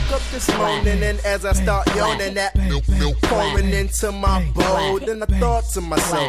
woke up this morning and as I start yawning, that milk pouring into my bowl. Then I thought to myself,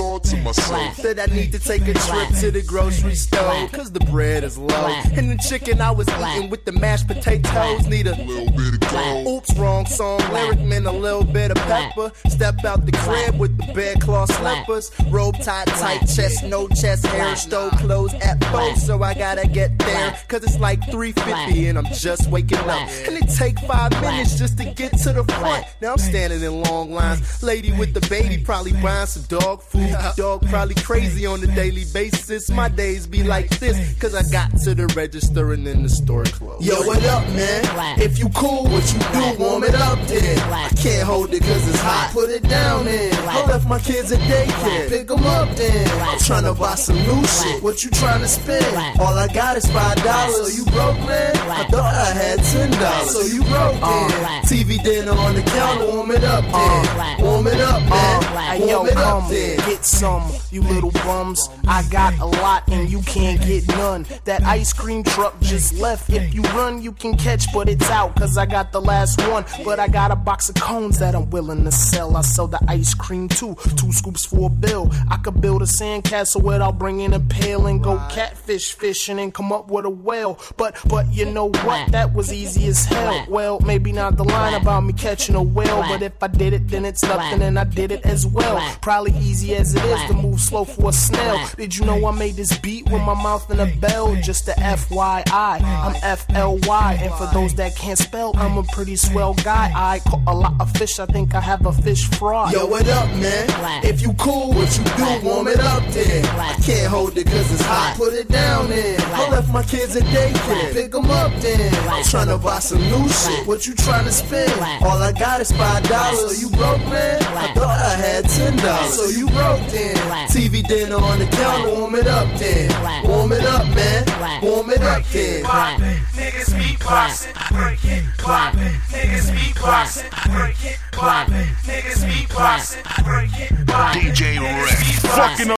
that I need to take a trip to the grocery store, cause the bread is low. And the chicken I was eating with the mashed potatoes need a little bit of gold. Oops, wrong song, lyric meant a little bit of pepper. Step out the crib with the bedcloth slippers. Robe tied tight, chest, no chest hair. Stove closed at 4, so I gotta get there, cause it's like 3:50 and I'm just waking up. And it take 5 minutes just to get to the front. Now I'm standing in long lines. Lady with the baby probably buying some dog food. Dog probably crazy on a daily basis. My days be like this, cause I got to the register and then the store closed. Yo, what up, man? If you cool, what you do, warm it up then. I can't hold it cause it's hot. Put it down then. I left my kids at daycare. Pick them up then. I'm tryna buy some new shit. What you tryna spend? All I got is $5. So you broke, man? I thought I had $10. So you broke then. TV dinner on the counter. Warm it up then. Warm it up, man. Warm it up then. Get some, you little bums. I got a lot and you can't get none. That ice cream truck just left. If you run, you can catch, but it's out, cause I got the last one. But I got a box of cones that I'm willing to sell. I sell the ice cream too, 2 scoops for $1. I could build a sandcastle without bringing a pail and go catfish fishing and come up with a whale. But you know what? That was easy as hell. Well, maybe not the line about me catching a whale, but if I did it, then it's nothing, and I did it as well. Probably easy as it is to move slow for a snail. Did you know I made this beat with my mouth in a bell? Just a FYI, I'm FLY, and for those that can't spell, I'm a pretty swell guy. I caught a lot of fish, I think I have a fish fry. Yo, what up, man? If you cool, what you do, warm it up then. I can't hold it cause it's hot. Put it down then. I left my kids at daycare. Pick them up then. I'm tryna buy some new shit. What you tryna spend? All I got is $5. So you broke, man? I thought I had $10. So you broke then. TV dinner on the counter. Warm it up then. Warm it up, man. Warm it up then. Niggas beatboxing, break it, pop it. Niggas beatboxing, break it, pop it. Niggas beatboxing, break it, pop it. DJ Rick. Fucking